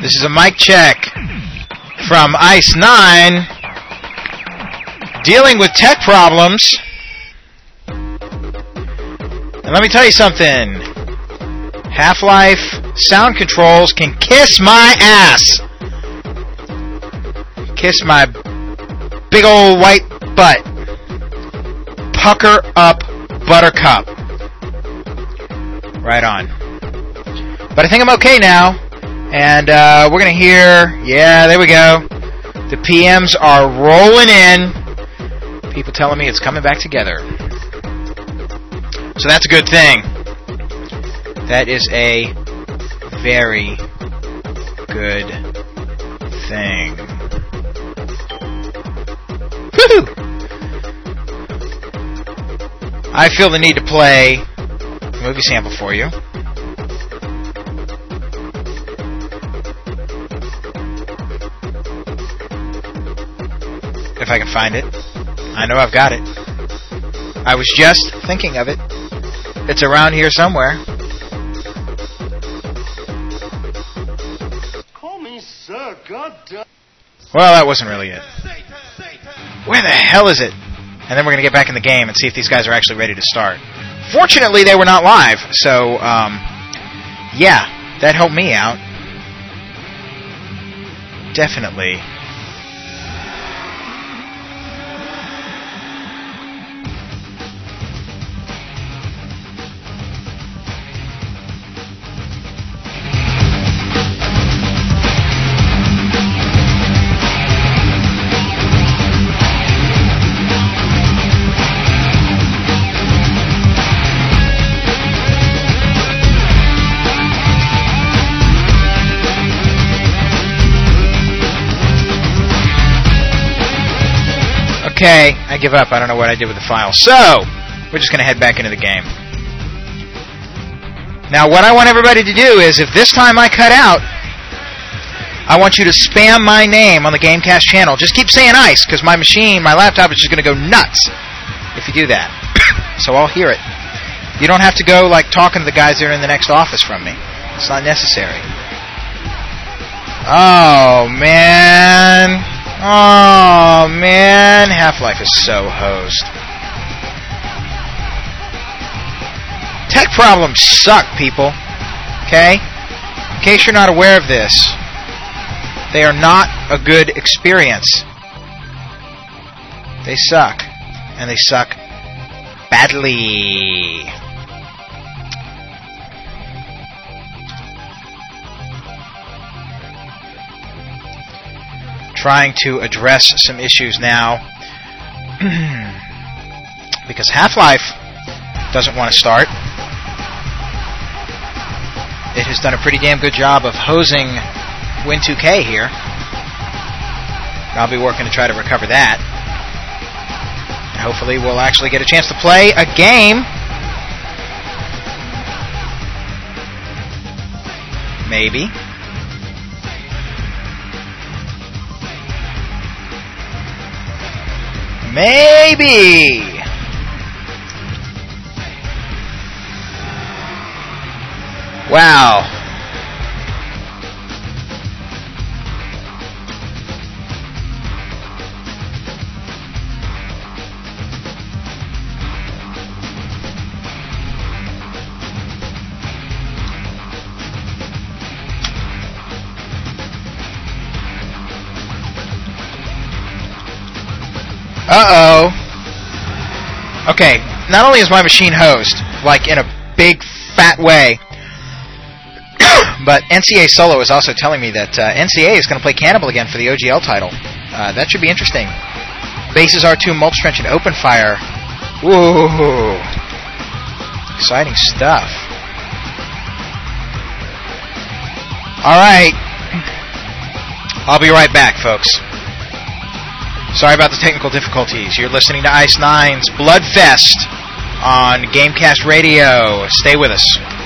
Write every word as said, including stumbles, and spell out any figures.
This is a mic check from Ice nine, dealing with tech problems. And let me tell you something. Half-Life sound controls can kiss my ass. Kiss my big old white butt. Pucker up, buttercup. Right on. But I think I'm okay now. And uh, we're going to hear, yeah, there we go. The P Ms are rolling in. People telling me it's coming back together. So that's a good thing. That is a very good thing. Woo-hoo! I feel the need to play a movie sample for you. If I can find it. I know I've got it. I was just thinking of it. It's around here somewhere. Call me sir, goddamn. Well, that wasn't really it. Where the hell is it? And then we're going to get back in the game and see if these guys are actually ready to start. Fortunately, they were not live, so, um, yeah, that helped me out. Definitely. Okay, I give up. I don't know what I did with the file. So, we're just going to head back into the game. Now, what I want everybody to do is, if this time I cut out, I want you to spam my name on the Gamecast channel. Just keep saying ICE, because my machine, my laptop is just going to go nuts if you do that. So I'll hear it. You don't have to go, like, talking to the guys that are in the next office from me. It's not necessary. Oh, man. Oh, man. Half-Life is so hosed. Tech problems suck, people. Okay? In case you're not aware of this, they are not a good experience. They suck. And they suck badly. Trying to address some issues now because Half-Life doesn't want to start. It has done a pretty damn good job of hosing Win two K here. I'll be working to try to recover that. And hopefully we'll actually get a chance to play a game. Maybe. Maybe. Wow. Uh-oh. Okay, not only is my machine hosed, like in a big, fat way, but N C A Solo is also telling me that uh, N C A is going to play Cannibal again for the O G L title. Uh, that should be interesting. Bases R two, Mulch-Trench, and Open Fire. Whoa. Exciting stuff. Alright. I'll be right back, folks. Sorry about the technical difficulties. You're listening to Ice nine's Bloodfest on Gamecast Radio. Stay with us.